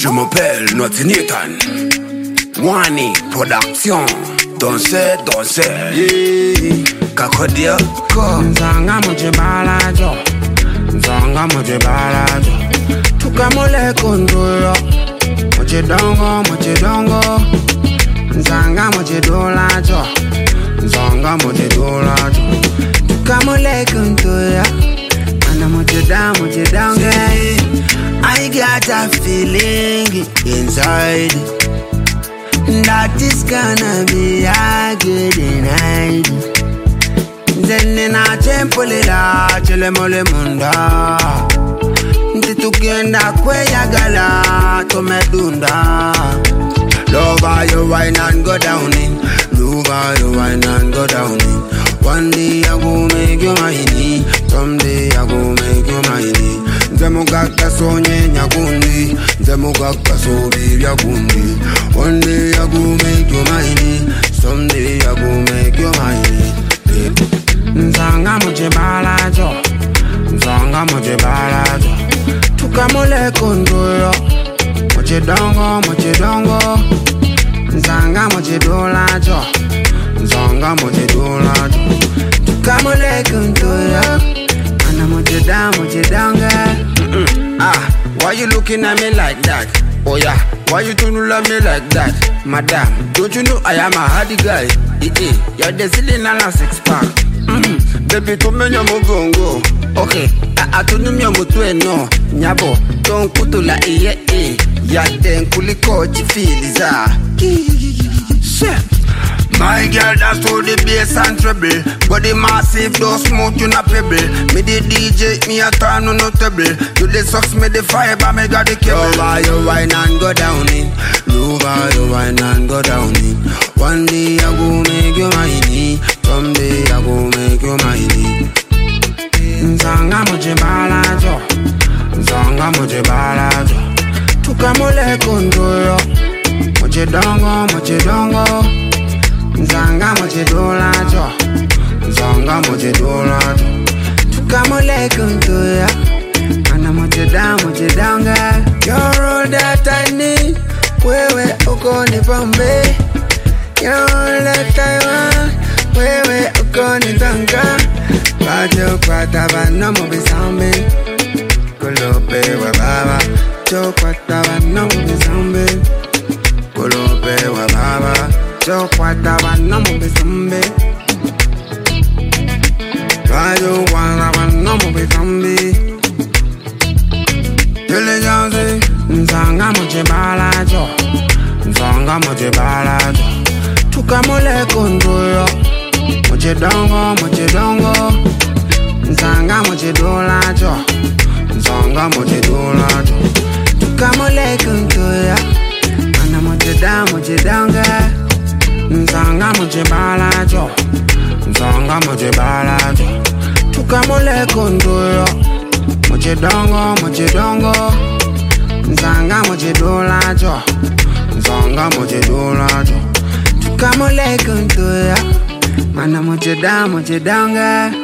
Je m'appelle Naughty Nathan. Wani Production. Danser, yeah. Kakodia. Nzanga moje balajo. Nzanga moje balajo. Tukamole kondolo. Moje dongo. Nzanga moje dolajo. Nzanga moje dolajo. Tukamole kondolo. Ana moje down, yeah. I got a feeling inside that is gonna be a good night. Then na chempolera chele mole munda. Ntitugenda kweya gala tomedunda. Lover you wine and go down in. Lover you wine and go down in. One day I go make you mine. Someday I go make you mine. Zemugaka so nyenya gundi. Zemugaka so bibya gundi. One day I go make you mine. Someday I go make you mine. Nzanga moje balajo. Nzanga moje balajo. Tukamole kondolo. Moje dongo. Nzanga moje dolajo. Nzanga moje dolajo. Tukamole kondolo. Ana moje down, girl. Why you looking at me like that? Oh yeah, why you don't love me like that? Madam, don't you know I am a hardy guy? You're the ceiling and a six pack. Baby, to me your mugongo. Okay, I don't know your mutu no. Nyabo, don't put to la ya den kuliko chifiliza. Shit. My girl that's to the bass and treble. Body massive, don't smoke you not pebble. Me the DJ, me a turn on no table. You the sucks, me the fiber, me got the cable. Lover you wine and go down in. Lover you wine and go down in. One day I go make you mine. Someday I go make you mine. Nzanga moje balajo. Nzanga moje balajo. Tukamole kondolo. Moje dongo. Nzanga moje dolajo. Nzanga moje dolajo. Tukamole kondolo. Ana moje down, girl. You're all that I need. Wewe uko ni Bombay. You're all that I want. Wewe uko ni Tanga. Bajo kwata bana mo bisambe. Kolope wa baba. Jo kwata bana mo bisambe. Kolope wa baba. Jo kwata bana mo bisambe. Bajo kwata bana mo bisambe. Tele janze. Nzanga moje balajo. Nzanga moje balajo. Tukamole kondolo. Moje dongo. Nzanga moje dolajo. Nzanga moje dolajo. Tukamole kondolo. Ana moje down, girl. Nzanga moje balajo. Nzanga moje balajo. Tukamole kondolo. Moje dongo. Nzanga moje dolajo. Nzanga moje dolajo. Tukamole kondolo. Mana moje down, girl.